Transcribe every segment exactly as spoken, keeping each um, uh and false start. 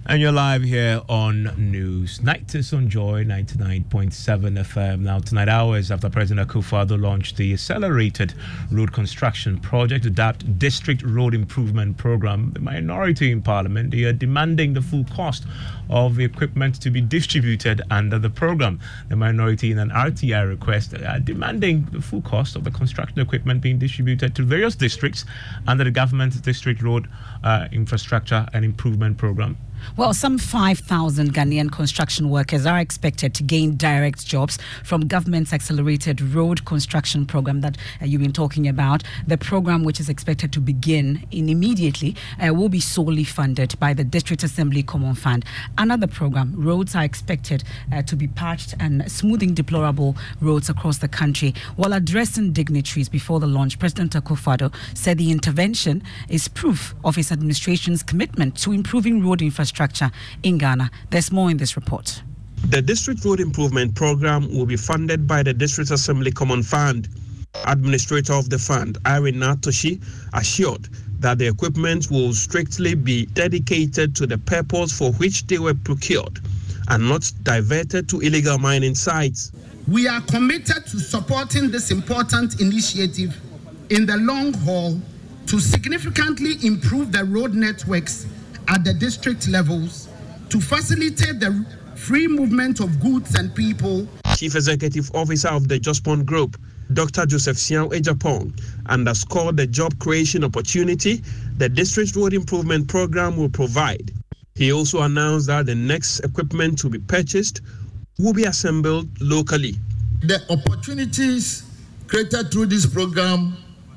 And you're live here on News Night is on Joy ninety-nine point seven F M. Now, tonight, hours after President Akufo-Addo launched the Accelerated Road Construction Project, the D A P T District Road Improvement Program, the minority in Parliament, they are demanding the full cost of the equipment to be distributed under the program. The minority in an R T I request are demanding the full cost of the construction equipment being distributed to various districts under the government's District Road uh, Infrastructure and Improvement Program. Well, some five thousand Ghanaian construction workers are expected to gain direct jobs from government's accelerated road construction program that uh, you've been talking about. The program, which is expected to begin in immediately, uh, will be solely funded by the District Assembly Common Fund. Another program, roads are expected uh, to be patched and smoothing deplorable roads across the country. While addressing dignitaries before the launch, President Akufo-Addo said the intervention is proof of his administration's commitment to improving road infrastructure structure in Ghana. There's more in this report. The District Road Improvement Program will be funded by the District Assembly Common Fund. Administrator of the fund, Irene Natoshi, assured that the equipment will strictly be dedicated to the purpose for which they were procured and not diverted to illegal mining sites. We are committed to supporting this important initiative in the long haul to significantly improve the road networks at the district levels to facilitate the free movement of goods and people. Chief Executive Officer of the Jospon Group, Doctor Joseph Siao Ejapong, underscored the job creation opportunity the District Road Improvement Program will provide. He also announced that the next equipment to be purchased will be assembled locally. The opportunities created through this program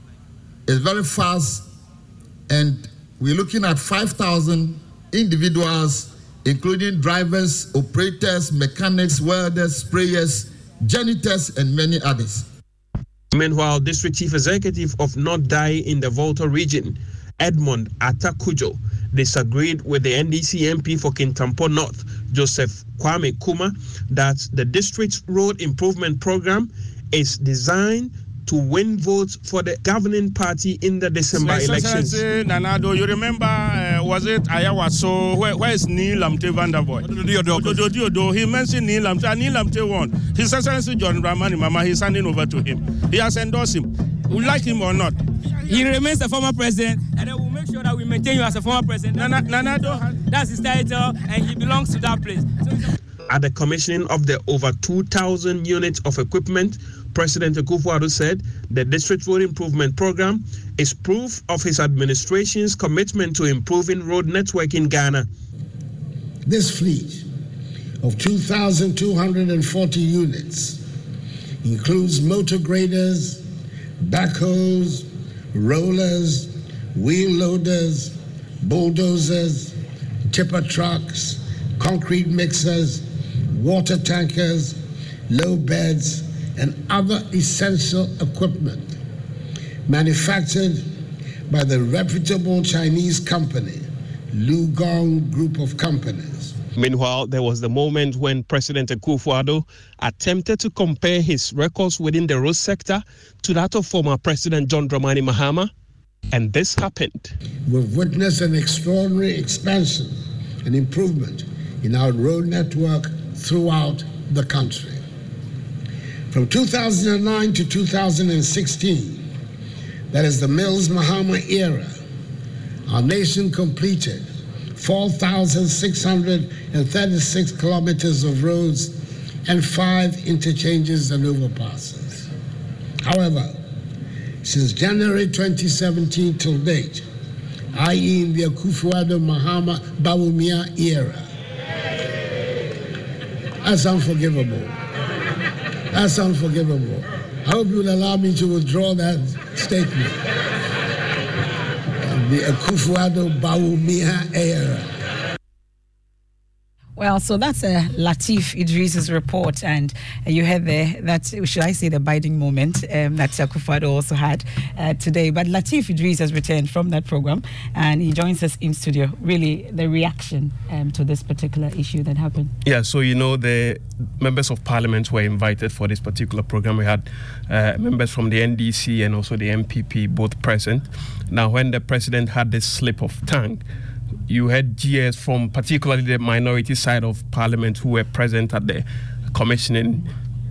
is very fast, and we're looking at five thousand individuals, including drivers, operators, mechanics, welders, sprayers, janitors, and many others. Meanwhile, District Chief Executive of North Dai in the Volta region, Edmond Atakujo, disagreed with the N D C M P for Kintampo North, Joseph Kwame Kuma, that the District Road Improvement Program is designed to win votes for the governing party in the December so, elections. Nanado, you remember, uh, was it Ayawaso? Where, where is Neil Lamte Vandervoort? He mentioned Neil Lamte. Neil Lamte won. His Excellency John Dramani Mahama, he's handing over to him. He has endorsed him. We like him or not. He remains the former president, and then we'll make sure that we maintain you as a former president. Nana, Nanado, that's his title, and he belongs to that place. So, at the commissioning of the over two thousand units of equipment, President Akufo-Addo said the District Road Improvement Program is proof of his administration's commitment to improving road network in Ghana. This fleet of two thousand two hundred forty units includes motor graders, backhoes, rollers, wheel loaders, bulldozers, tipper trucks, concrete mixers, water tankers, low beds, and other essential equipment manufactured by the reputable Chinese company, Lugong Group of Companies. Meanwhile, there was the moment when President Akufo-Addo attempted to compare his records within the road sector to that of former President John Dramani Mahama, and this happened. We've witnessed an extraordinary expansion and improvement in our road network throughout the country. From two thousand nine to two thousand sixteen, that is the Mills Mahama era, our nation completed four thousand six hundred thirty-six kilometers of roads and five interchanges and overpasses. However, since January twenty seventeen till date, that is in the Akufo-Addo Mahama Bawumia era, that's unforgivable. That's unforgivable. I hope you will allow me to withdraw that statement. The Akufo-Addo Bawumia era. Well, so that's uh, Lateef Idris's report, and uh, you heard there that, should I say, the biting moment um, that Akufo-Addo also had uh, today. But Lateef Idris has returned from that program, and he joins us in studio. Really, the reaction um, to this particular issue that happened. Yeah, so you know the members of parliament were invited for this particular program. We had uh, members from the N D C and also the M P P both present. Now, when the president had this slip of tongue, you had G S from particularly the minority side of Parliament who were present at the commissioning.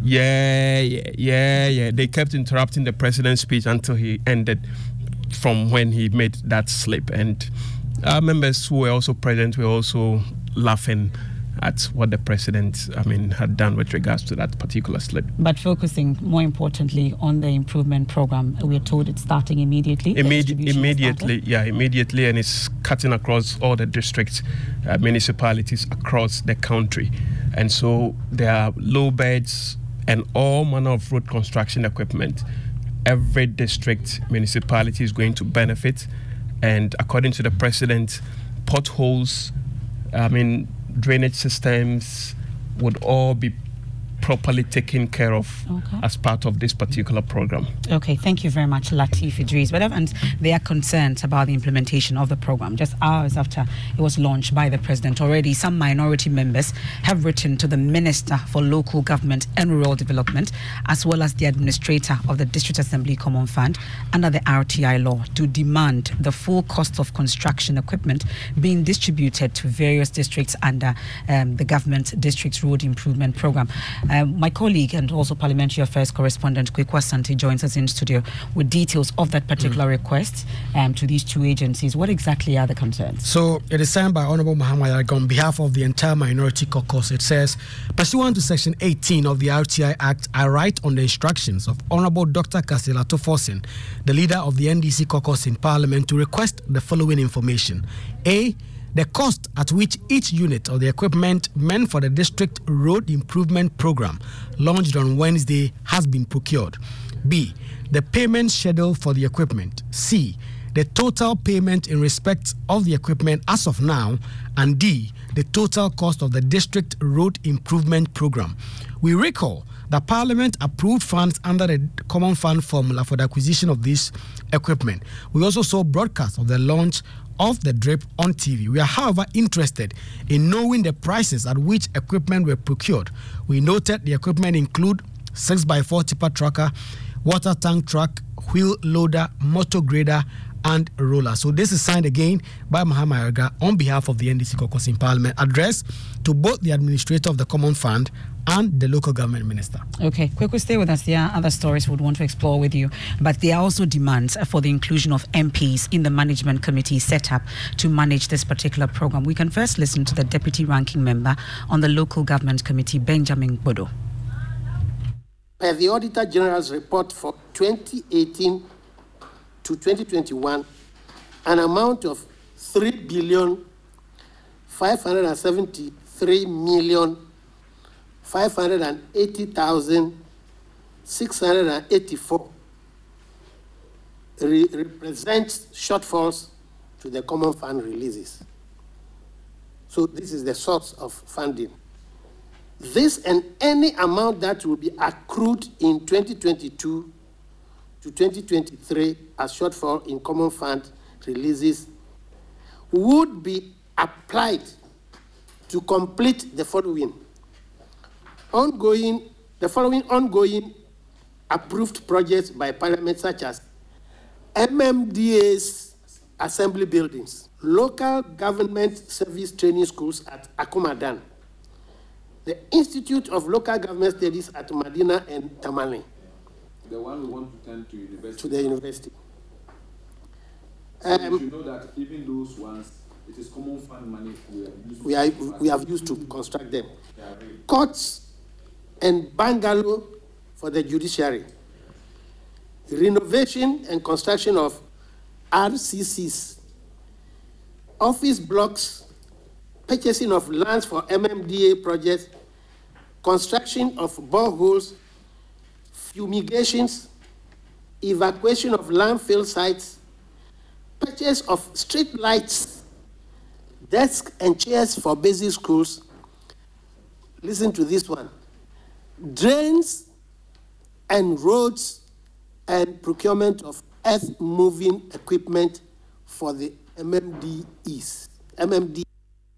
Yeah, yeah, yeah, yeah. They kept interrupting the president's speech until he ended from when he made that slip. And our members who were also present were also laughing at what the president, I mean, had done with regards to that particular slip. But focusing more importantly on the improvement program, we're told it's starting immediately. Immedi- immediately, yeah, immediately, and it's cutting across all the districts, uh, municipalities across the country. And so there are low beds and all manner of road construction equipment. Every district municipality is going to benefit. And according to the president, potholes, I mean, drainage systems would all be properly taken care of okay. as part of this particular program. Okay, thank you very much, Lateef Idris. But and they are concerned about the implementation of the program. Just hours after it was launched by the president, already some minority members have written to the Minister for Local Government and Rural Development, as well as the administrator of the District Assembly Common Fund under the R T I law, to demand the full cost of construction equipment being distributed to various districts under um, the government district road improvement program. Um, my colleague and also Parliamentary Affairs correspondent Kwekwa Santi joins us in studio with details of that particular mm. request um, to these two agencies. What exactly are the concerns? So it is signed by Honorable Muhammad Yarga on behalf of the entire minority caucus. It says, pursuant to Section eighteen of the R T I Act, I write on the instructions of Honorable Doctor Kasila Toforsen, the leader of the N D C caucus in Parliament, to request the following information. A. The cost at which each unit of the equipment meant for the district road improvement program launched on Wednesday has been procured. B. The payment schedule for the equipment. C. The total payment in respect of the equipment as of now. And D. The total cost of the district road improvement program. We recall that Parliament approved funds under the Common Fund formula for the acquisition of this equipment. We also saw broadcasts of the launch of the drip on T V. We are, however, interested in knowing the prices at which equipment were procured. We noted the equipment include six by four tipper trucker, water tank truck, wheel loader, motor grader, and roller. So this is signed again by Muhammad Yarga on behalf of the N D C caucus in Parliament, addressed to both the administrator of the Common Fund and the local government minister. Okay, quickly stay with us. There are other stories we would want to explore with you, but there are also demands for the inclusion of M Ps in the management committee set up to manage this particular program. We can first listen to the deputy ranking member on the local government committee, Benjamin Bodo. Per the Auditor General's report for twenty eighteen to twenty twenty-one, an amount of three billion five hundred seventy-three million five hundred eighty thousand six hundred eighty-four re- represents shortfalls to the Common Fund releases. So this is the source of funding. This and any amount that will be accrued in twenty twenty-two to twenty twenty-three as shortfall in Common Fund releases would be applied to complete the following ongoing, the following ongoing approved projects by Parliament, such as M M D A's assembly buildings, local government service training schools at Akumadan, the Institute of Local Government Studies at Madina and Tamale. The one we want to turn to university. To the university. So Um, you should know that even those ones, it is Common Fund money we have used. we, are, we have used to construct them. Courts and bungalow for the judiciary. Renovation and construction of R C Cs. Office blocks, purchasing of lands for M M D A projects, construction of boreholes, fumigations, evacuation of landfill sites, purchase of street lights, desks and chairs for basic schools. Listen to this one. Drains and roads and procurement of earth-moving equipment for the M M D Es. M M D.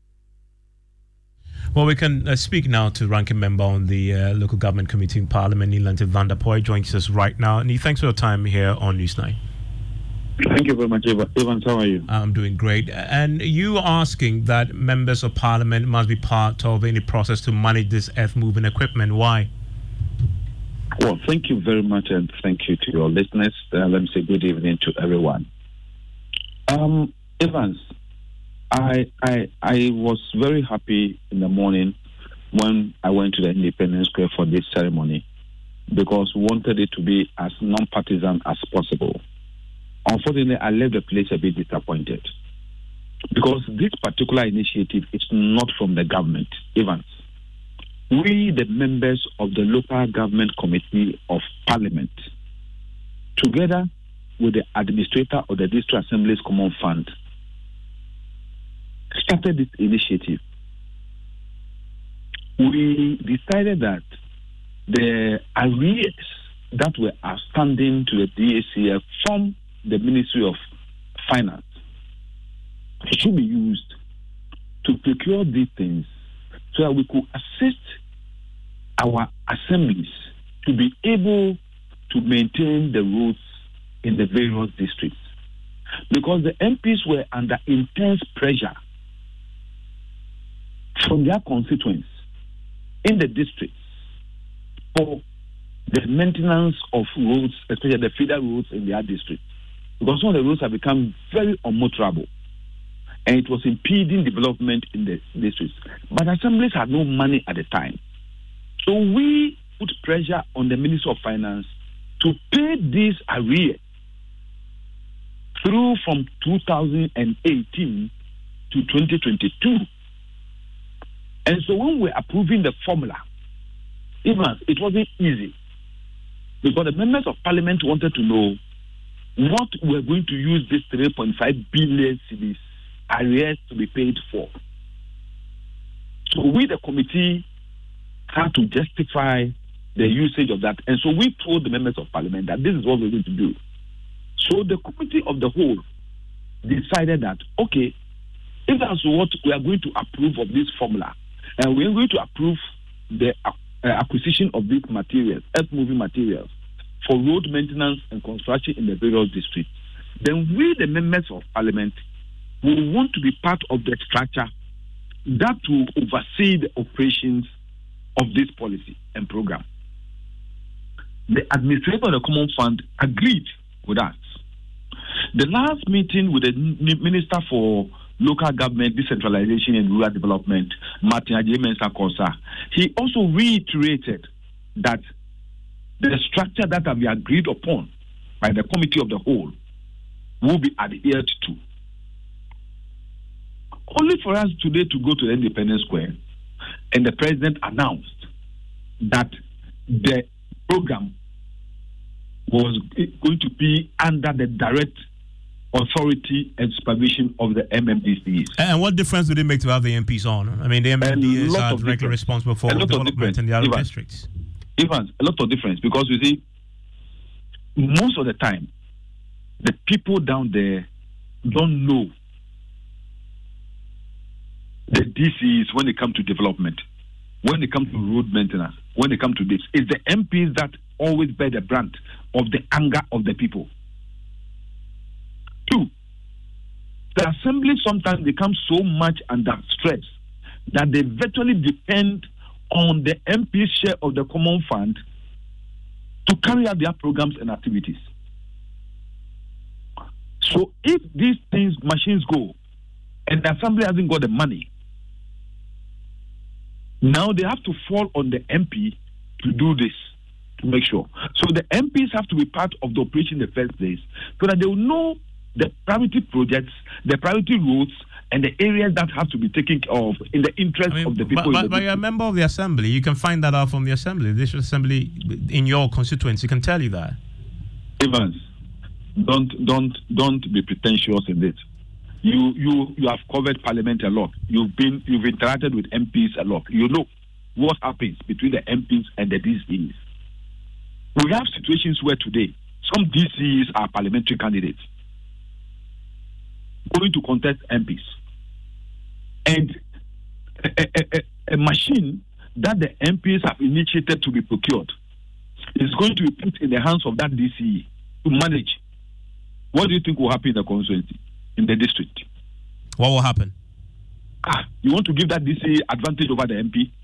Well, we can uh, speak now to ranking member on the uh, local government committee in Parliament, Neil Lantivanda-Poy, joins us right now. And thanks for your time here on News nine. Thank you very much, Evans. How are you? I'm doing great. And you asking that members of parliament must be part of any process to manage this earth-moving equipment. Why? Well, thank you very much, and thank you to your listeners. Uh, let me say good evening to everyone. Um, Evans, I, I, I was very happy in the morning when I went to the Independence Square for this ceremony because we wanted it to be as non-partisan as possible. Unfortunately, I left the place a bit disappointed because this particular initiative is not from the government, Evans. We, the members of the Local Government Committee of Parliament, together with the administrator of the District Assembly's Common Fund, started this initiative. We decided that the arrears that were outstanding to the D A C F from the Ministry of Finance should be used to procure these things so that we could assist our assemblies to be able to maintain the roads in the various districts. Because the M Ps were under intense pressure from their constituents in the districts for the maintenance of roads, especially the feeder roads in their districts. Because some of the roads have become very unmotorable and it was impeding development in the districts. But assemblies had no money at the time. So we put pressure on the Ministry of Finance to pay these arrears through from two thousand eighteen to twenty twenty-two. And so when we're approving the formula, even it wasn't easy because the members of parliament wanted to know what we're going to use this three point five billion cedis arrears to be paid for. So we, the committee, had to justify the usage of that. And so we told the members of parliament that this is what we're going to do. So the committee of the whole decided that, okay, if that's what we are going to approve of this formula, and we're going to approve the uh, acquisition of these materials, earth-moving materials, for road maintenance and construction in the various districts, then we, the members of parliament, will want to be part of the structure that will oversee the operations of this policy and program. The administrator of the Common Fund agreed with us. The last meeting with the Minister for Local Government, Decentralization and Rural Development, Martin Agyemensah-Korsah, he also reiterated that the structure that have been agreed upon by the Committee of the Whole will be adhered to. Only for us today to go to the Independence Square and the President announced that the program was going to be under the direct authority and supervision of the M M D Cs. And what difference do they make to have the M Ps on? I mean, the M M Ds are directly responsible for development in the other Evans, districts. Evans, a lot of difference because you see, most of the time, the people down there don't know the D Cs when they come to development, when they come to road maintenance, when they come to this. It's the M Ps that always bear the brunt of the anger of the people. Two, the assembly sometimes becomes so much under stress that they virtually depend on the M P's share of the common fund to carry out their programs and activities. So if these things, machines go, and the assembly hasn't got the money, now they have to fall on the M P to do this, to make sure. So the M Ps have to be part of the operation in the first place so that they will know the priority projects, the priority roads, and the areas that have to be taken care of in the interest I mean, of the people. But, the but you're a member of the assembly. You can find that out from the assembly. The district assembly in your constituency can tell you that. Evans, don't don't don't be pretentious in it. You you you have covered parliament a lot. You've been you've interacted with M Ps a lot. You know what happens between the M Ps and the D Cs. We have situations where today some D Cs are parliamentary candidates going to contest M Ps. And a, a, a, a machine that the M Ps have initiated to be procured is going to be put in the hands of that D C to manage. what do you think will happen in the constituency, in the district? What will happen? Ah, you want to give that D C advantage over the M P?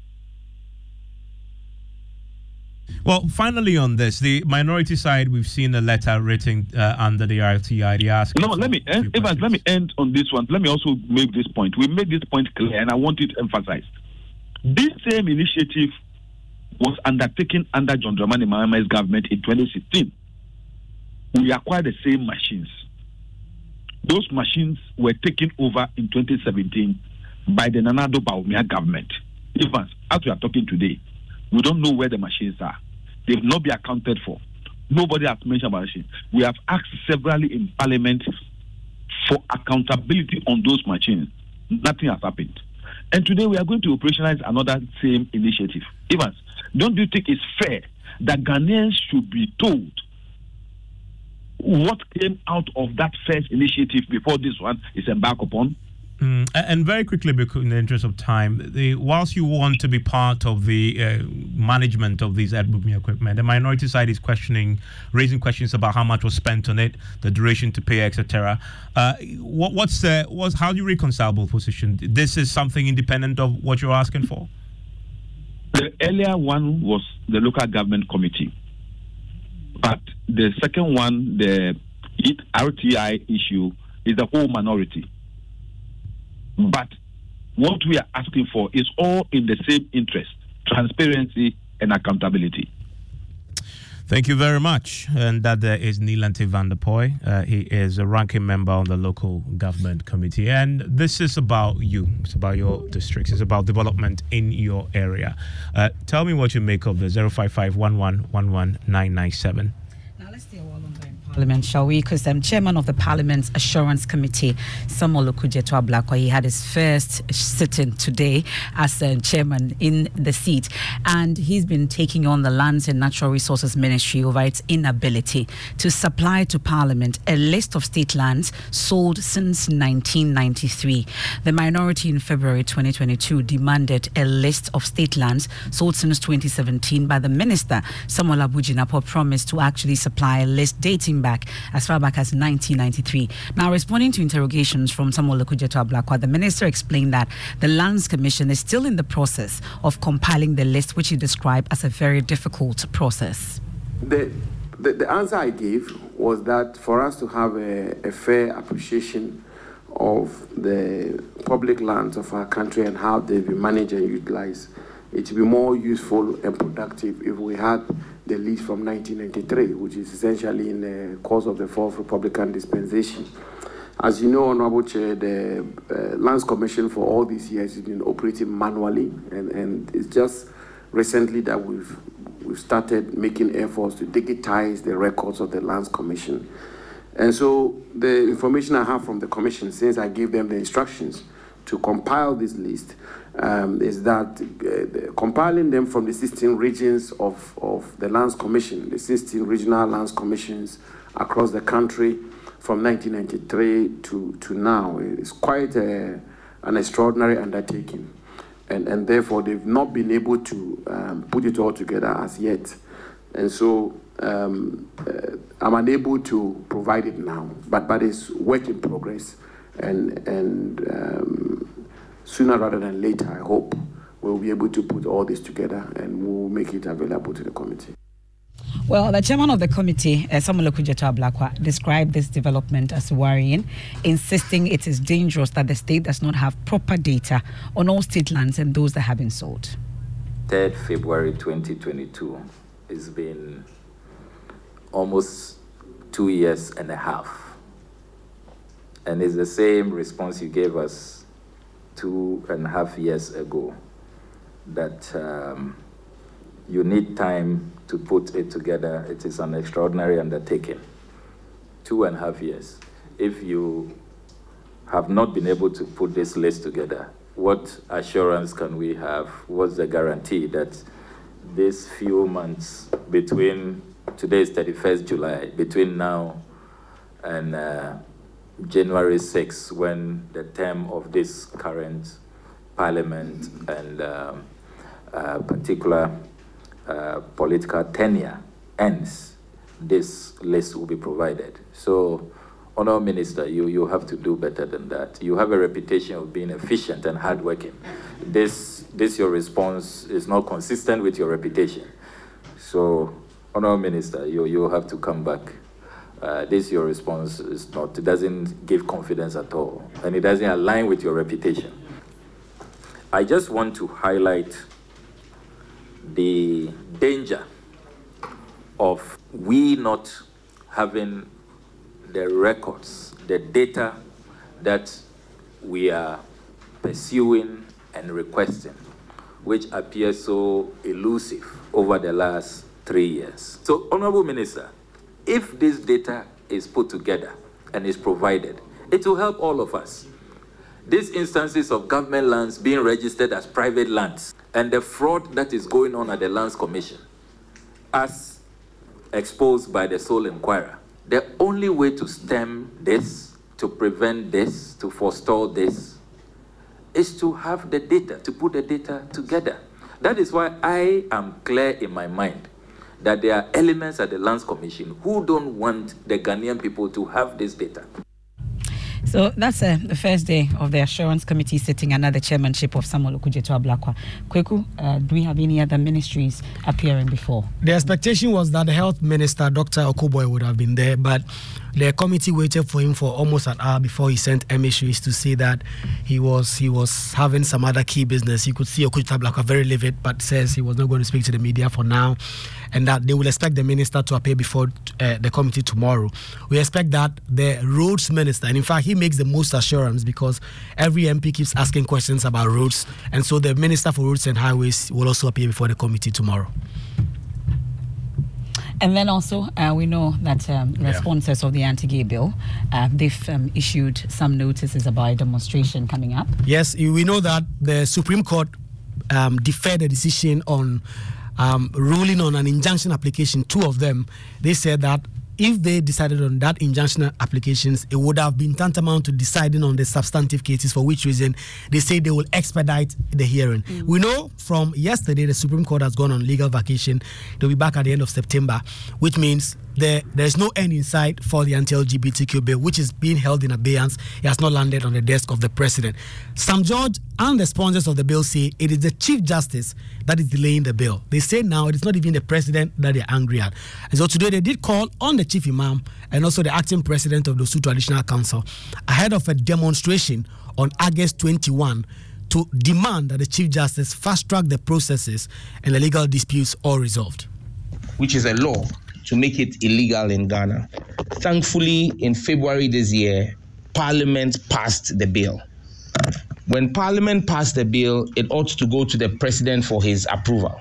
Well, finally on this, the minority side, we've seen a letter written uh, under the R T I. They ask. No, let me end, Evans, let me end on this one. Let me also make this point. We made this point clear, and I want it emphasized. This same initiative was undertaken under John Dramani Mahama's government in twenty sixteen. We acquired the same machines. Those machines were taken over in twenty seventeen by the Nana Addo Bawumia government. Evans, as we are talking today, we don't know where the machines are. They've not been accounted for. Nobody has mentioned about machines. We have asked severally in Parliament for accountability on those machines. Nothing has happened. And today we are going to operationalize another same initiative. Evans, don't you think it's fair that Ghanaians should be told what came out of that first initiative before this one is embarked upon? Mm, and very quickly, because in the interest of time, the, whilst you want to be part of the uh, management of these earth-moving equipment, the minority side is questioning, raising questions about how much was spent on it, the duration to pay, et cetera. Uh, what, what's uh, what's how do you reconcile both positions? This is something independent of what you're asking for. The earlier one was the local government committee, but the second one, the R T I issue, is the whole minority. But what we are asking for is all in the same interest: transparency and accountability. Thank you very much. And that there is Neelanté van der Poy. Uh, he is a ranking member on the local government committee. And this is about you. It's about your districts. It's about development in your area. Uh, tell me what you make of the zero five five one one one one nine nine seven. Now let's stay a while longer in Parliament, shall we? Because I'm um, chairman of the Parliament's Assurance Committee, Samuel Okudzeto Ablakwa. He had his first sitting today as uh, chairman in the seat, and he's been taking on the Lands and Natural Resources Ministry over its inability to supply to Parliament a list of state lands sold since nineteen ninety-three. The minority in February twenty twenty-two demanded a list of state lands sold since twenty seventeen by the minister. Samuel Abujinapo promised to actually supply a list dating back as far back as nineteen ninety-three. Now, responding to interrogations from Samuel Okudzeto Ablakwa, the minister explained that the Lands Commission is still in the process of compiling the list, which he described as a very difficult process. The, the, the answer I gave was that for us to have a, a fair appreciation of the public lands of our country and how they've been managed and utilized, it would be more useful and productive if we had the list from nineteen ninety-three, which is essentially in the course of the Fourth Republican Dispensation. As you know, Honorable Chair, the uh, Lands Commission for all these years has been operating manually, and, and it's just recently that we've, we've started making efforts to digitize the records of the Lands Commission. And so the information I have from the Commission, since I gave them the instructions to compile this list, Um, is that uh, compiling them from the sixteen regions of, of the Lands Commission, the sixteen regional Lands Commissions across the country from nineteen ninety-three to, to now is quite a, an extraordinary undertaking. And, and therefore, they've not been able to um, put it all together as yet. And so um, uh, I'm unable to provide it now, but, but it's work in progress. And, and um, sooner rather than later, I hope we'll be able to put all this together and we'll make it available to the committee. Well, the chairman of the committee, uh, Samuel Okudzeto Ablakwa, described this development as worrying, insisting it is dangerous that the state does not have proper data on all state lands and those that have been sold. third of February twenty twenty-two. It's been almost two years and a half. And it's the same response you gave us two and a half years ago, that um, you need time to put it together. It is an extraordinary undertaking. Two and a half years. If you have not been able to put this list together, what assurance can we have? What's the guarantee that these few months between, today is thirty-first of July, between now and uh, January sixth, when the term of this current parliament and uh, uh, particular uh, political tenure ends, this list will be provided. So, Honourable Minister, you, you have to do better than that. You have a reputation of being efficient and hardworking. This, this your response is not consistent with your reputation. So, Honourable Minister, you, you have to come back. Uh, this your response is not, it doesn't give confidence at all, and it doesn't align with your reputation. I just want to highlight the danger of we not having the records, the data that we are pursuing and requesting, which appears so elusive over the last three years. So, Honourable Minister, if this data is put together and is provided, it will help all of us. These instances of government lands being registered as private lands and the fraud that is going on at the Lands Commission, as exposed by the Sole Inquirer, the only way to stem this, to prevent this, to forestall this, is to have the data, to put the data together. That is why I am clear in my mind that there are elements at the Lands Commission who don't want the Ghanaian people to have this data. So that's uh, the first day of the Assurance Committee sitting under the chairmanship of Samuel Okudzeto Ablakwa. Kweku, uh, do we have any other ministries appearing before? The expectation was that the Health Minister, Doctor Okuboy, would have been there, but the committee waited for him for almost an hour before he sent emissaries to say that he was he was having some other key business. You could see Okudzeto Ablakwa very livid, but says he was not going to speak to the media for now, and that they will expect the minister to appear before uh, the committee tomorrow. We expect that the roads minister, and in fact, he makes the most assurance because every M P keeps asking questions about roads, and so the Minister for Roads and Highways will also appear before the committee tomorrow. And then also, uh, we know that um, yeah. responses of the anti-gay bill, uh, they've um, issued some notices about a demonstration coming up. Yes, we know that the Supreme Court um, deferred the decision on um, ruling on an injunction application, two of them. They said that if they decided on that injunction applications, it would have been tantamount to deciding on the substantive cases, for which reason they say they will expedite the hearing. Mm. We know from yesterday the Supreme Court has gone on legal vacation. They'll be back at the end of September, which means there, there's no end in sight for the anti-L G B T Q bill, which is being held in abeyance. It has not landed on the desk of the president. Sam George and the sponsors of the bill say it is the Chief Justice that is delaying the bill. They say now it is not even the president that they're angry at. And so today they did call on the Chief Imam and also the acting president of the Osu Traditional Council ahead of a demonstration on August twenty-first to demand that the Chief Justice fast-track the processes and the legal disputes all resolved. Which is a law to make it illegal in Ghana. Thankfully, in February this year, Parliament passed the bill. When Parliament passed the bill, it ought to go to the President for his approval.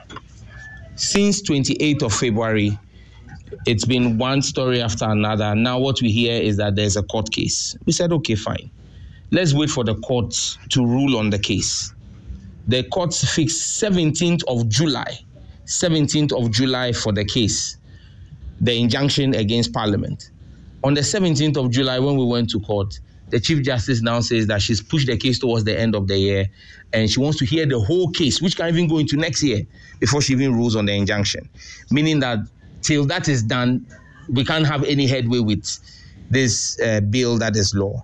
Since twenty-eighth of February, it's been one story after another. Now what we hear is that there's a court case. We said, okay, fine. Let's wait for the courts to rule on the case. The courts fixed seventeenth of July, seventeenth of July for the case, the injunction against Parliament. On the seventeenth of July, when we went to court, the Chief Justice now says that she's pushed the case towards the end of the year and she wants to hear the whole case, which can even go into next year before she even rules on the injunction. Meaning that till that is done, we can't have any headway with this uh, bill that is law.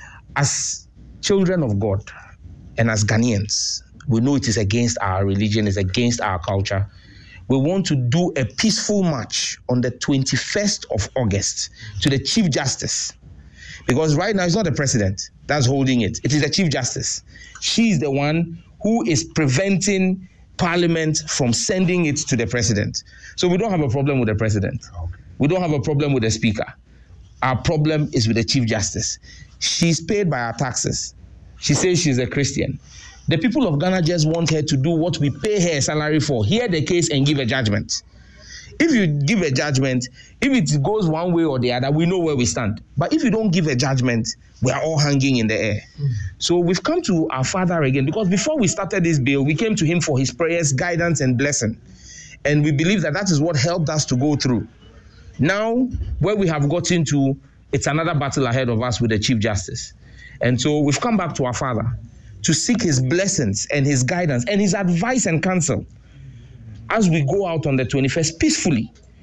As children of God and as Ghanaians, we know it is against our religion, it's against our culture. We want to do a peaceful march on the twenty-first of August to the Chief Justice. Because right now it's not the president that's holding it. It is the Chief Justice. She is the one who is preventing Parliament from sending it to the president. So we don't have a problem with the president. We don't have a problem with the speaker. Our problem is with the Chief Justice. She's paid by our taxes. She says she's a Christian. The people of Ghana just want her to do what we pay her a salary for. Hear the case and give a judgment. If you give a judgment, if it goes one way or the other, we know where we stand. But if you don't give a judgment, we are all hanging in the air. Mm. So we've come to our Father again, because before we started this bill, we came to him for his prayers, guidance, and blessing. And we believe that that is what helped us to go through. Now, where we have gotten to, it's another battle ahead of us with the Chief Justice. And so we've come back to our Father to seek his blessings and his guidance and his advice and counsel as we go out on the twenty-first peacefully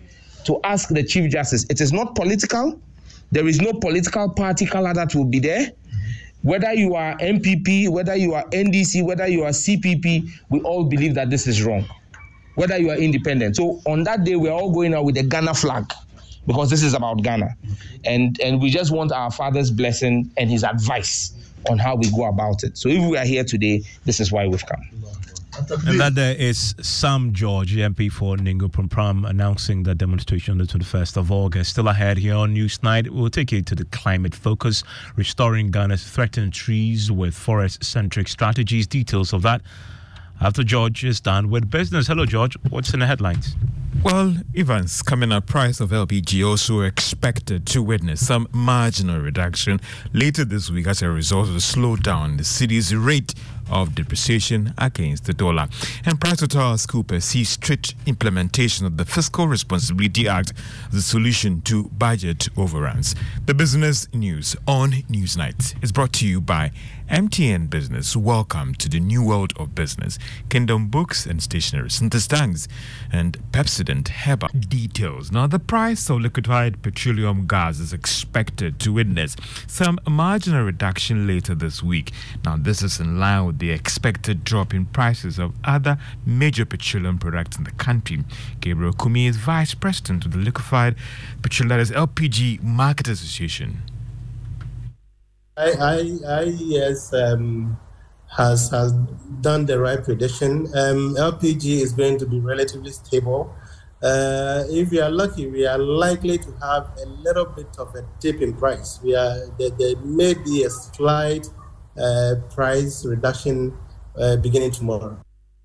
to ask the Chief Justice. It is not political. There is no political party color that will be there. Whether you are M P P, whether you are N D C, whether you are C P P, we all believe that this is wrong. Whether you are independent. So on that day, we're all going out with the Ghana flag because this is about Ghana. And, and we just want our Father's blessing and his advice on how we go about it. So if we are here today, this is why we've come. And that there is Sam George, the M P for Ningo Prampram, announcing the demonstration on the twenty-first of August. Still ahead here on Newsnight, we'll take you to the climate focus, restoring Ghana's threatened trees with forest-centric strategies. Details of that after George is done with business. Hello, George. What's in the headlines? Well, Evans, coming up, price of L P G also expected to witness some marginal reduction later this week as a result of the slowdown in the city's rate of depreciation against the dollar. And PricewaterhouseCoopers sees strict implementation of the Fiscal Responsibility Act as a solution to budget overruns. The business news on Newsnight is brought to you by M T N Business. Welcome to the new world of business. Kingdom Books and Stationery, Synthestangs, and Pepsodent Heba. Details. Now, the price of liquefied petroleum gas is expected to witness some marginal reduction later this week. Now, this is in line with the expected drop in prices of other major petroleum products in the country. Gabriel Kumi is Vice President of the Liquefied Petroleum, that is L P G Market Association. I, I, I yes, um, has has done the right prediction. Um, L P G is going to be relatively stable. Uh, if we are lucky, we are likely to have a little bit of a dip in price. We are there, there may be a slight uh, price reduction uh, beginning tomorrow.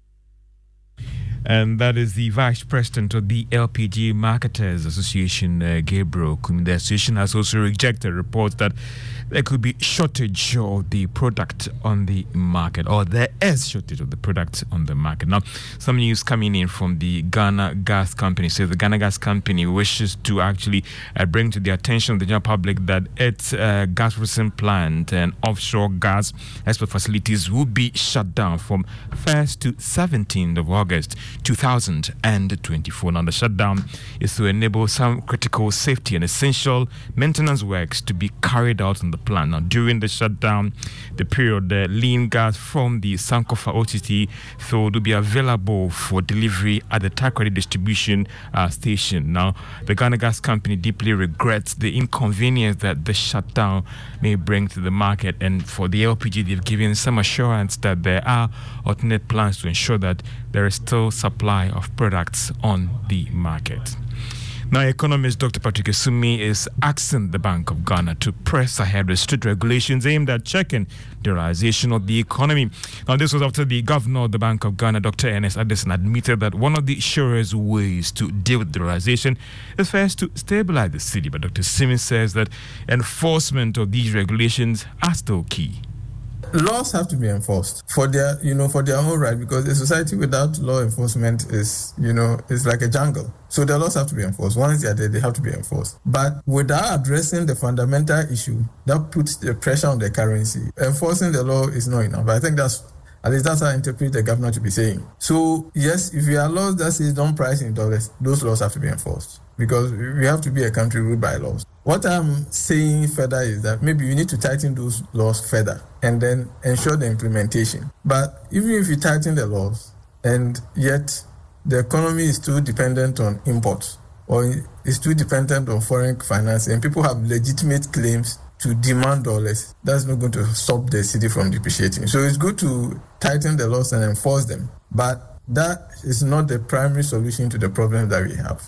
And that is the Vice President of the L P G Marketers Association, uh, Gabriel Kumi. The association has also rejected reports that there could be shortage of the product on the market, or there is shortage of the product on the market. Now, some news coming in from the Ghana Gas Company says the Ghana Gas Company wishes to actually uh, bring to the attention of the general public that its uh, gas processing plant and offshore gas export facilities will be shut down from first to seventeenth of August two thousand twenty-four. Now, the shutdown is to enable some critical safety and essential maintenance works to be carried out on the plant. Now, during the shutdown, the period, the lean gas from the Sankofa O T T field will be available for delivery at the Takoradi distribution uh, station. Now, the Ghana Gas Company deeply regrets the inconvenience that the shutdown may bring to the market, and for the L P G, they've given some assurance that there are alternate plans to ensure that there is still supply of products on the market. Now, economist Doctor Patrick Esumi is asking the Bank of Ghana to press ahead with strict regulations aimed at checking the realization of the economy. Now, this was after the governor of the Bank of Ghana, Doctor Ernest Addison, admitted that one of the surest ways to deal with the realization is first to stabilize the city. But Doctor Esumi says that enforcement of these regulations are still key. Laws have to be enforced for their, you know, for their own right, because a society without law enforcement is, you know, is like a jungle. So the laws have to be enforced. Once they are there, they have to be enforced. But without addressing the fundamental issue that puts the pressure on the currency, enforcing the law is not enough. I think that's, at least that's how I interpret the governor to be saying. So yes, if you are laws that says don't price in dollars, those laws have to be enforced, because we have to be a country ruled by laws. What I'm saying further is that maybe you need to tighten those laws further and then ensure the implementation. But even if you tighten the laws and yet the economy is too dependent on imports or is too dependent on foreign finance and people have legitimate claims to demand dollars, that's not going to stop the city from depreciating. So it's good to tighten the laws and enforce them, but that is not the primary solution to the problem that we have.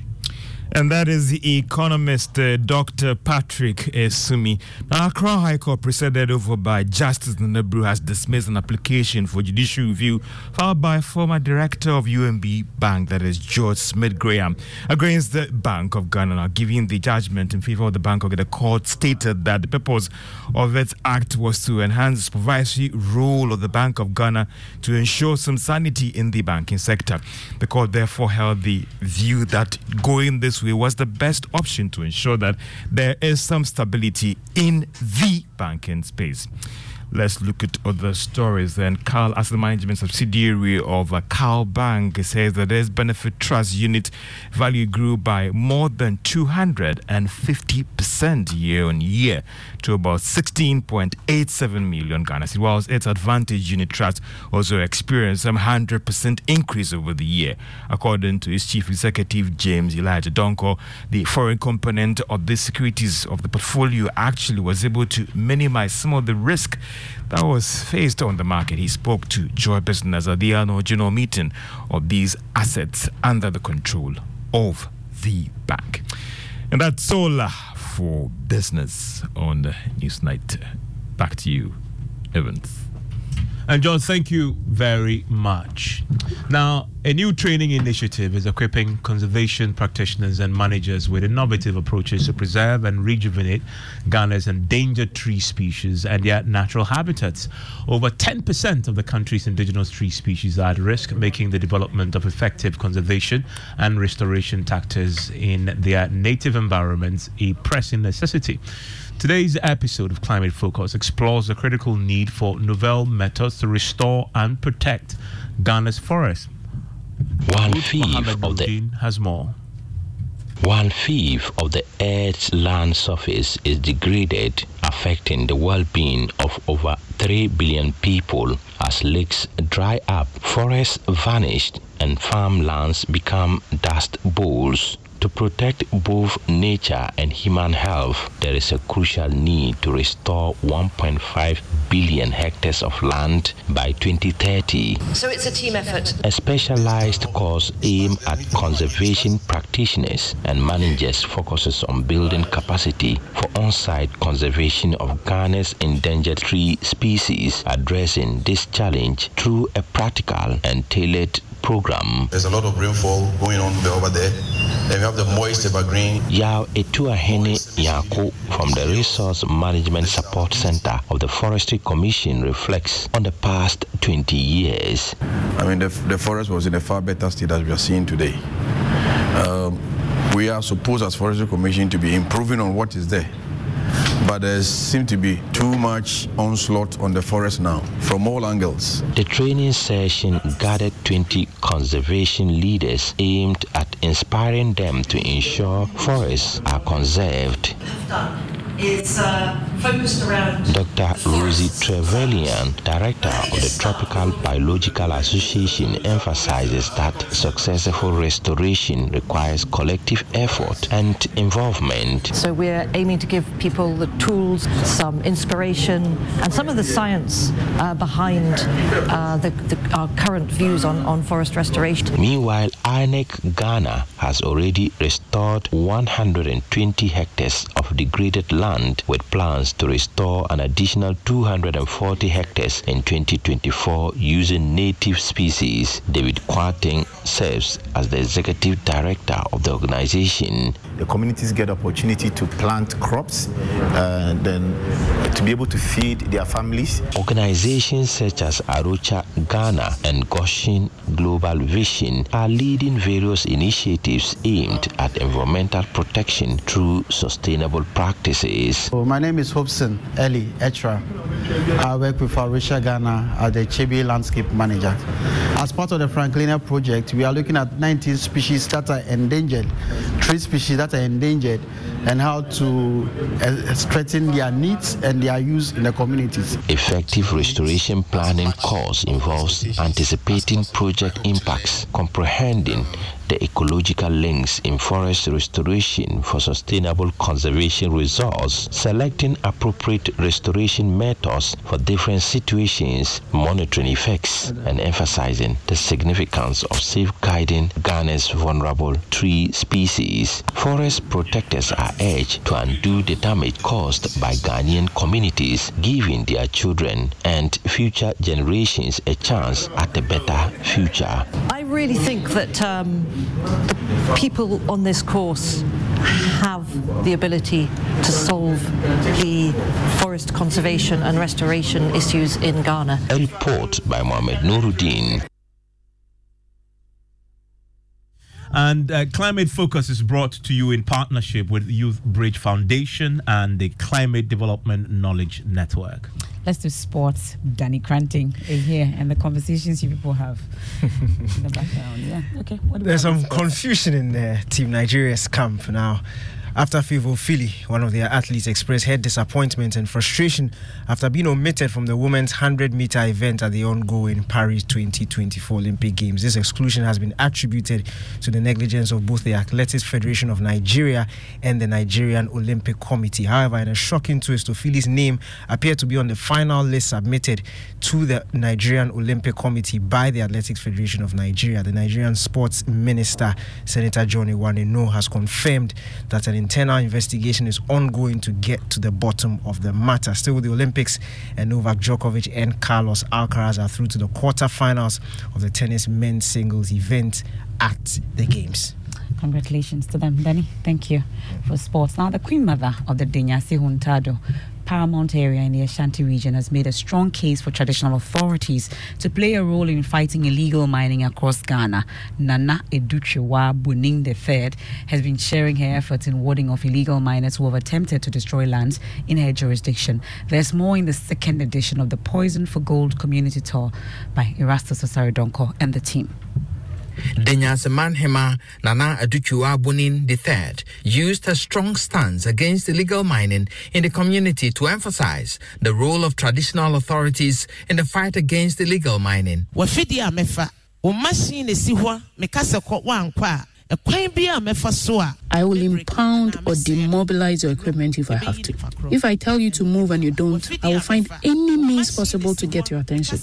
And that is the economist uh, Doctor Patrick Esumi. Now, Accra High Court, presided over by Justice Nabru, has dismissed an application for judicial review filed by former director of U N B Bank, that is George Smith Graham, against the Bank of Ghana. Now, giving the judgment in favor of the Bank of Ghana, the court stated that the purpose of its act was to enhance the supervisory role of the Bank of Ghana to ensure some sanity in the banking sector. The court therefore held the view that going this way was the best option to ensure that there is some stability in the banking space. Let's look at other stories. Then, Cal Asset Management subsidiary of uh, Cal Bank says that its Benefit Trust unit value grew by more than two hundred fifty percent year on year to about sixteen point eight seven million Ghana cedis, whilst its Advantage unit trust also experienced some one hundred percent increase over the year. According to its chief executive, James Elijah Donko, the foreign component of the securities of the portfolio actually was able to minimize some of the risk that was faced on the market. He spoke to Joy Business at the annual general meeting of these assets under the control of the bank. And that's all for business on Newsnight. Back to you, Evans. And John, thank you very much. Now, a new training initiative is equipping conservation practitioners and managers with innovative approaches to preserve and rejuvenate Ghana's endangered tree species and their natural habitats. Over ten percent of the country's indigenous tree species are at risk, making the development of effective conservation and restoration tactics in their native environments a pressing necessity. Today's episode of Climate Focus explores the critical need for novel methods to restore and protect Ghana's forests. One fifth of the has more. One fifth of the Earth's land surface is degraded, affecting the well-being of over three billion people as lakes dry up, forests vanish, and farmlands become dust bowls. To protect both nature and human health, there is a crucial need to restore one point five billion hectares of land by twenty thirty. So it's a team effort. A specialized course aimed at conservation practitioners and managers focuses on building capacity for on-site conservation of Ghana's endangered tree species, addressing this challenge through a practical and tailored program. There's a lot of rainfall going on over there. Then we have the moist evergreen. Yao Etuahene Yako from the Resource Management Support Center of the Forestry Commission reflects on the past twenty years. I mean, the, the forest was in a far better state as we are seeing today. Um, we are supposed as Forestry Commission to be improving on what is there. But there seems to be too much onslaught on the forest now, from all angles. The training session gathered twenty conservation leaders aimed at inspiring them to ensure forests are conserved. Is uh, focused around Doctor Rosie Trevelyan, director of the Tropical Biological Association, emphasizes that successful restoration requires collective effort and involvement. So we're aiming to give people the tools, some inspiration, and some of the science uh, behind uh, the, the, our current views on, on forest restoration. Meanwhile, I N E C Ghana has already restored one hundred twenty hectares of degraded land, with plans to restore an additional two hundred forty hectares in twenty twenty-four using native species. David Kwarteng serves as the executive director of the organization. The communities get opportunity to plant crops uh, and then to be able to feed their families. Organizations such as Arocha Ghana and Goshen Global Vision are leading various initiatives aimed at environmental protection through sustainable practices. So my name is Hobson Eli Etra. I work with Arocha Ghana as the Chebe Landscape Manager. As part of the Franklina project, we are looking at nineteen species that are endangered, three species that are endangered, and how to uh, strengthen their needs and their use in the communities. Effective restoration planning course involves anticipating project impacts, comprehending the ecological links in forest restoration for sustainable conservation results, selecting appropriate restoration methods for different situations, monitoring effects, and emphasizing the significance of safeguarding Ghana's vulnerable tree species. Forest protectors are urged to undo the damage caused by Ghanaian communities, giving their children and future generations a chance at a better future. I really think that um, the people on this course have the ability to solve the forest conservation and restoration issues in Ghana. A report by Mohamed Nuruddin. And uh, Climate Focus is brought to you in partnership with Youth Bridge Foundation and the Climate Development Knowledge Network. Let's do sports. Danny Cranting is here, and the conversations you people have in the background. Yeah, okay. What There's some confusion in the Team Nigeria's camp now. After Favour Philly, one of their athletes, expressed her disappointment and frustration after being omitted from the women's one hundred meter event at the ongoing Paris twenty twenty-four Olympic Games. This exclusion has been attributed to the negligence of both the Athletics Federation of Nigeria and the Nigerian Olympic Committee. However, in a shocking twist, Philly's name appeared to be on the final list submitted to the Nigerian Olympic Committee by the Athletics Federation of Nigeria. The Nigerian Sports Minister, Senator John Iwanino, has confirmed that an internal investigation is ongoing to get to the bottom of the matter. Still with the Olympics, and Novak Djokovic and Carlos Alcaraz are through to the quarterfinals of the tennis men's singles event at the Games. Congratulations to them, Danny. Thank you for sports. Now, the Queen Mother of the Denyase Huntado Paramount area in the Ashanti region has made a strong case for traditional authorities to play a role in fighting illegal mining across Ghana. Nana Educhewa Buning the third has been sharing her efforts in warding off illegal miners who have attempted to destroy lands in her jurisdiction. There's more in the second edition of the Poison for Gold Community Tour by Erastus Osaridonko and the team. Denyase Manhema Nana Aduchua Bunin the third used a strong stance against illegal mining in the community to emphasize the role of traditional authorities in the fight against illegal mining. Wafidia mefa umashine siwa mekasa kwa wankwa. I will impound or demobilize your equipment if I have to. If I tell you to move and you don't, I will find any means possible to get your attention.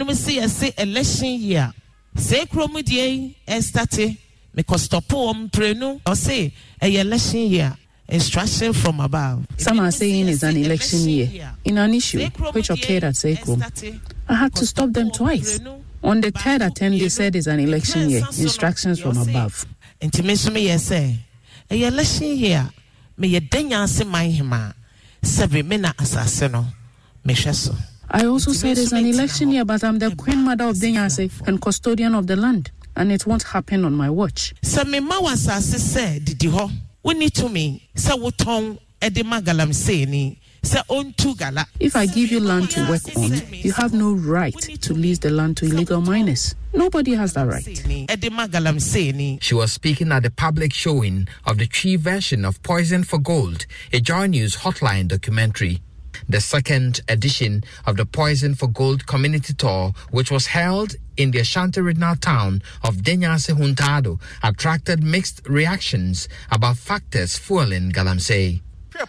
Say Cromudie estate me costopom prenu or say a election year instruction from above. Some are saying it's an election year in an issue which occurred at Sekrom. I had to stop them twice. On the third attempt, they said it's an election year. Instructions from above. Intimation me say a election year me ye Denyase Manhema seven mena assassino me sheso. I also said it's an election year, but I'm the Queen Mother of Denyase and custodian of the land, and it won't happen on my watch. So me ma wasase say didi ho we need to me say woton edema galamsey ni say ontu gala. If I give you land to work on, you have no right to lease the land to illegal miners. Nobody has that right. She was speaking at the public showing of the Tree version of Poison for Gold, a Joy News hotline documentary. The second edition of the Poison for Gold Community Tour, which was held in the Ashanti regional town of Denyase Huntado, attracted mixed reactions about factors fueling galamsey.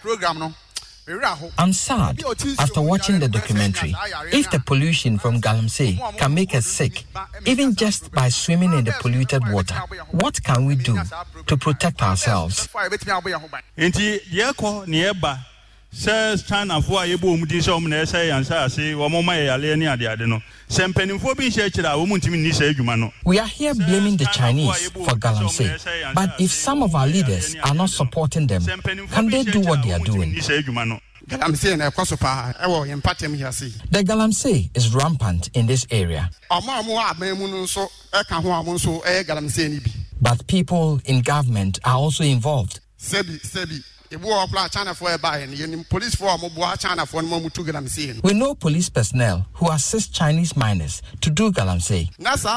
I'm sad after watching the documentary. If the pollution from galamsey can make us sick, even just by swimming in the polluted water, what can we do to protect ourselves? Says China for a boom, this home, say, and say, or Moma Alenia, the Adeno. Sempeni for being shared, I won't even say, Jumano. We are here blaming the Chinese for galamsey, but if some of our leaders are not supporting them, can they do what they are doing? The galamsey is rampant in this area. But people in government are also involved. We know police personnel who assist Chinese miners to do galamsey.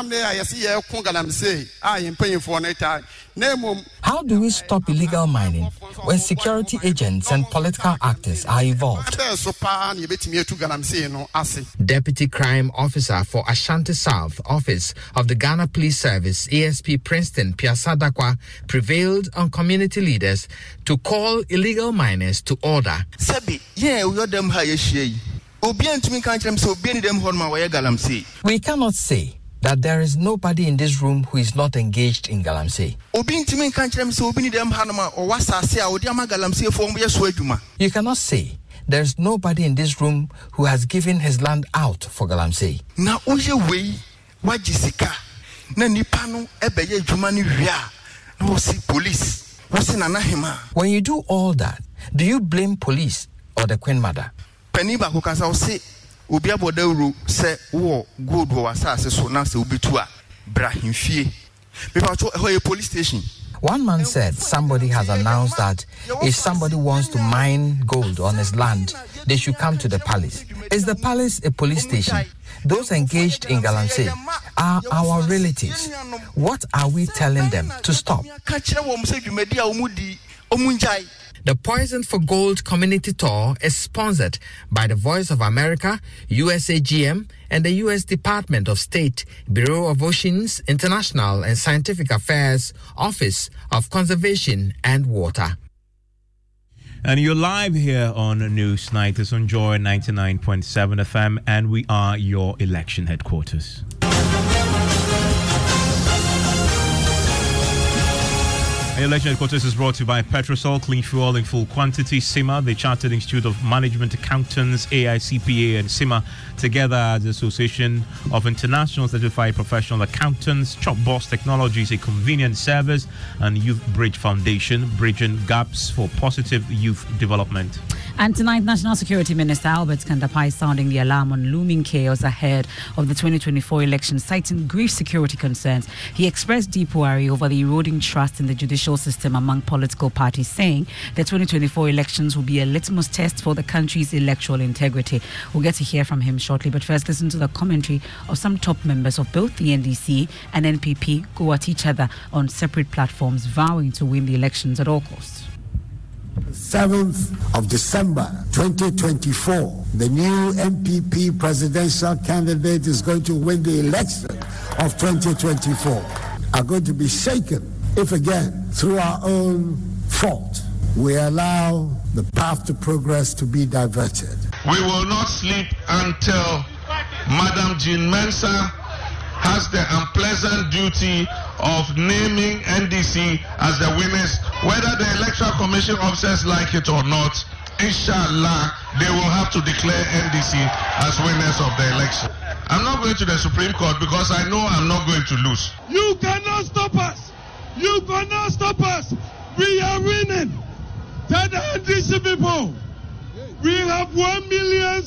How do we stop illegal mining when security agents and political actors are involved? Deputy Crime Officer for Ashanti South Office of the Ghana Police Service, A S P Princeton Piasa Dakwa, prevailed on community leaders to call illegal miners to order. We cannot say that there is nobody in this room who is not engaged in galamsey. You cannot say there is nobody in this room who has given his land out for galamsey. When you do all that, do you blame police or the Queen Mother? a police station. One man said somebody has announced that if somebody wants to mine gold on his land, they should come to the palace. Is the palace a police station? Those engaged in galamsey are our relatives. What are we telling them to stop? The Poison for Gold community tour is sponsored by the Voice of America, U S A G M, and the U S Department of State, Bureau of Oceans, International and Scientific Affairs, Office of Conservation and Water. And you're live here on Newsnight. It's on Joy ninety-nine point seven F M, and we are your election headquarters. The election headquarters is brought to you by Petrosol, clean fuel in full quantity. SIMA, the Chartered Institute of Management Accountants, A I C P A, and SIMA, together as the Association of International Certified Professional Accountants. Chop Boss Technologies, a convenient service, and Youth Bridge Foundation, bridging gaps for positive youth development. And tonight, National Security Minister Albert Kandapaa is sounding the alarm on looming chaos ahead of the twenty twenty-four election, citing grave security concerns. He expressed deep worry over the eroding trust in the judicial system among political parties, saying the twenty twenty-four elections will be a litmus test for the country's electoral integrity. We'll get to hear from him shortly, but first listen to the commentary of some top members of both the N D C and N P P go at each other on separate platforms, vowing to win the elections at all costs. seventh of December twenty twenty-four, the new N P P presidential candidate is going to win the election of twenty twenty-four. Are going to be shaken if again, through our own fault, we allow the path to progress to be diverted. We will not sleep until Madam Jean Mensah has the unpleasant duty of naming N D C as the winners, whether the Electoral Commission officers like it or not. Inshallah, they will have to declare N D C as winners of the election. I'm not going to the Supreme Court because I know I'm not going to lose. You cannot stop us. You cannot stop us. We are winning. Tell the N D C people, we have one million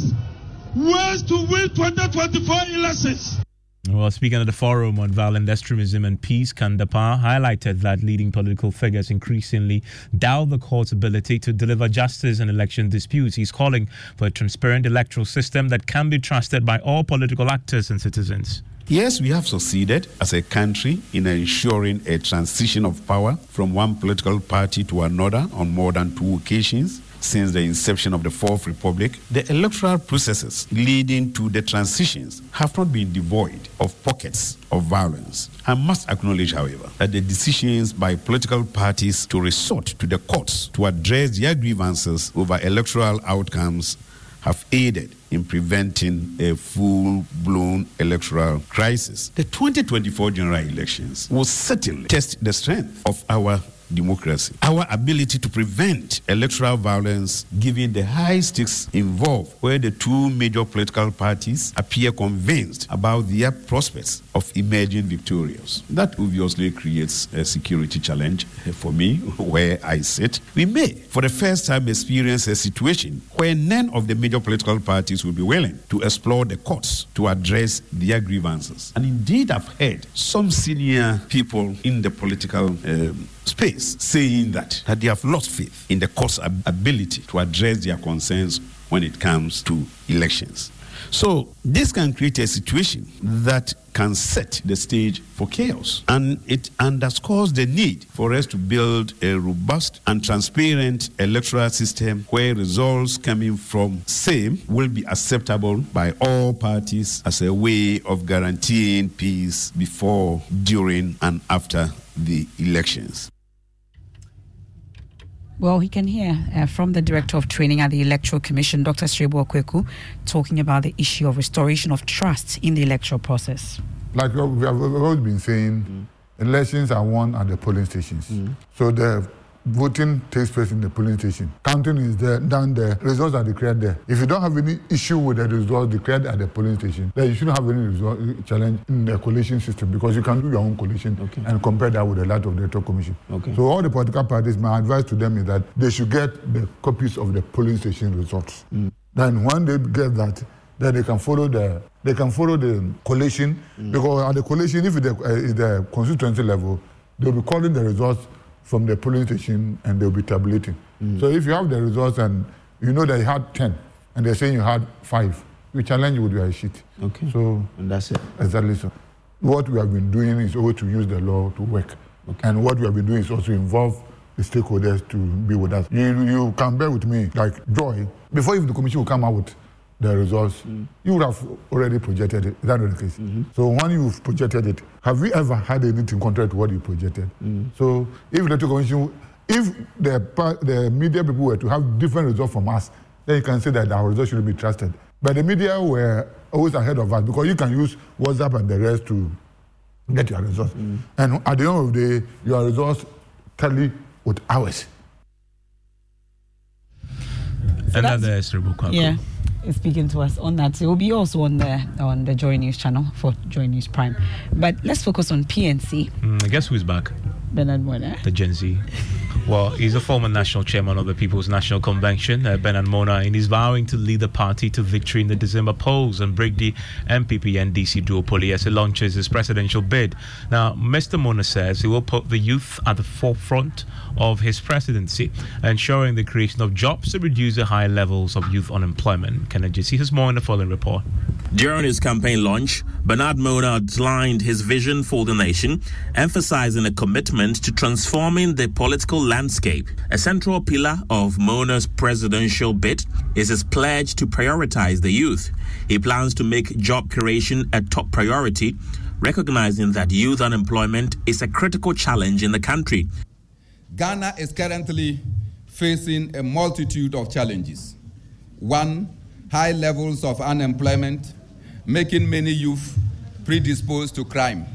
ways to win twenty twenty-four elections. Well, speaking at the Forum on Violent Extremism and Peace, Kandapaa highlighted that leading political figures increasingly doubt the court's ability to deliver justice in election disputes. He's calling for a transparent electoral system that can be trusted by all political actors and citizens. Yes, we have succeeded as a country in ensuring a transition of power from one political party to another on more than two occasions since the inception of the Fourth Republic. The electoral processes leading to the transitions have not been devoid of pockets of violence. I must acknowledge, however, that the decisions by political parties to resort to the courts to address their grievances over electoral outcomes have aided in preventing a full-blown electoral crisis. The twenty twenty-four general elections will certainly test the strength of our democracy, our ability to prevent electoral violence given the high stakes involved, where the two major political parties appear convinced about their prospects of emerging victorious. That obviously creates a security challenge for me where I sit. We may, for the first time, experience a situation where none of the major political parties will be willing to explore the courts to address their grievances. And indeed, I've heard some senior people in the political um, space saying that, that they have lost faith in the court's ab- ability to address their concerns when it comes to elections. So this can create a situation that can set the stage for chaos, and it underscores the need for us to build a robust and transparent electoral system where results coming from same will be acceptable by all parties as a way of guaranteeing peace before, during, and after the elections. Well, he can hear uh, from the Director of Training at the Electoral Commission, Doctor Srebo Kweku, talking about the issue of restoration of trust in the electoral process. Like we have always been saying, mm. elections are won at the polling stations. Mm. So the voting takes place in the polling station. Counting is there, done there, results are declared there. If you don't have any issue with the results declared at the polling station, then you shouldn't have any result, challenge in the collation system, because you can do your own collation okay. and compare that with the lot of the electoral commission. Okay. So all the political parties, my advice to them is that they should get the copies of the polling station results. Mm. Then when they get that, then they can follow the they can follow the collation mm. because at the collation, if it's the, uh, the constituency level, they'll be calling the results from the polling station and they'll be tabulating. Mm. So if you have the results and you know that you had ten and they're saying you had five, we challenge you with your sheet. Okay. So and that's it. Exactly so. What we have been doing is always to use the law to work. Okay. And what we have been doing is also involve the stakeholders to be with us. You, you can bear with me, like Joy, before even the commission will come out with the results, mm. you would have already projected it. Is that not the case? Mm-hmm. So when you've projected it, have we ever had anything contrary to what you projected? Mm. So if the electoral commission, if the, the media people were to have different results from us, then you can say that our results shouldn't be trusted. But the media were always ahead of us because you can use WhatsApp and the rest to get your results. Mm. And at the end of the day, your results tally with ours. So Another Rebuka. Yeah, speaking to us on that. It will be also on the on the Joy News channel for Joy News Prime. But let's focus on P N C. Mm, I guess who's back? Bernard Mona. The Gen Z. Well, he's a former national chairman of the People's National Convention, uh, Bernard Mona, and he's vowing to lead the party to victory in the December polls and break the M P P N D C duopoly as he launches his presidential bid. Now, Mister Mona says he will put the youth at the forefront of his presidency, ensuring the creation of jobs to reduce the high levels of youth unemployment. Can I just see his more in the following report? During his campaign launch, Bernard Mona outlined his vision for the nation, emphasizing a commitment to transforming the political landscape. A central pillar of Mona's presidential bid is his pledge to prioritize the youth. He plans to make job creation a top priority, recognizing that youth unemployment is a critical challenge in the country. Ghana is currently facing a multitude of challenges. One, high levels of unemployment, making many youth predisposed to crime.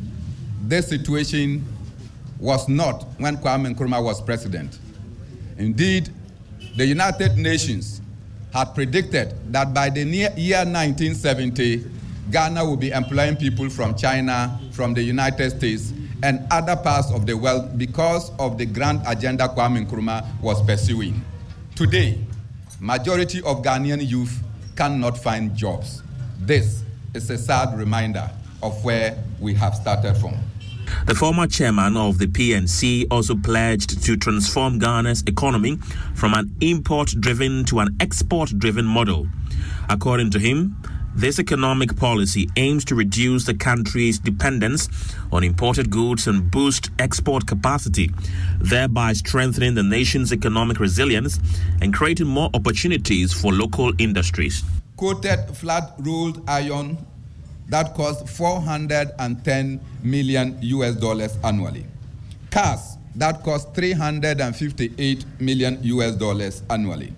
This situation was not when Kwame Nkrumah was president. Indeed, the United Nations had predicted that by the year nineteen seventy, Ghana will be employing people from China, from the United States, and other parts of the world because of the grand agenda Kwame Nkrumah was pursuing. Today, majority of Ghanaian youth cannot find jobs. This is a sad reminder of where we have started from. The former chairman of the P N C also pledged to transform Ghana's economy from an import-driven to an export-driven model. According to him, this economic policy aims to reduce the country's dependence on imported goods and boost export capacity, thereby strengthening the nation's economic resilience and creating more opportunities for local industries. Coated flat-rolled iron that costs four hundred ten million U S dollars annually. Cars that cost three hundred fifty-eight million U S dollars annually.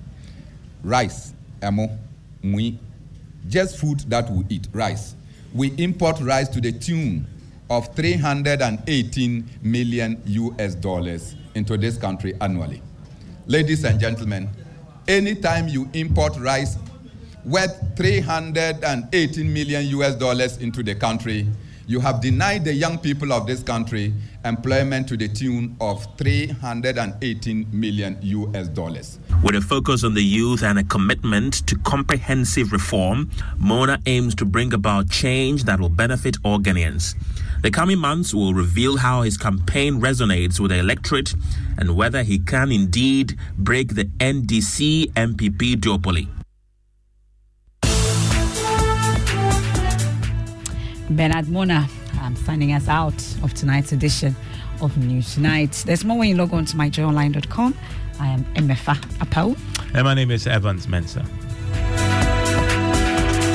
Rice, emo, mui, just food that we eat, rice. We import rice to the tune of three hundred eighteen million U S dollars into this country annually. Ladies and gentlemen, anytime you import rice worth three hundred eighteen million U S dollars into the country, you have denied the young people of this country employment to the tune of three hundred eighteen million U S dollars. With a focus on the youth and a commitment to comprehensive reform, Mona aims to bring about change that will benefit all Ghanaians. The coming months will reveal how his campaign resonates with the electorate and whether he can indeed break the N D C M P P duopoly. Bernard Mona um, signing us out of tonight's edition of News Tonight. There's more when you log on to my joy online dot com. I am Emefa Apau. And my name is Evans Mensah.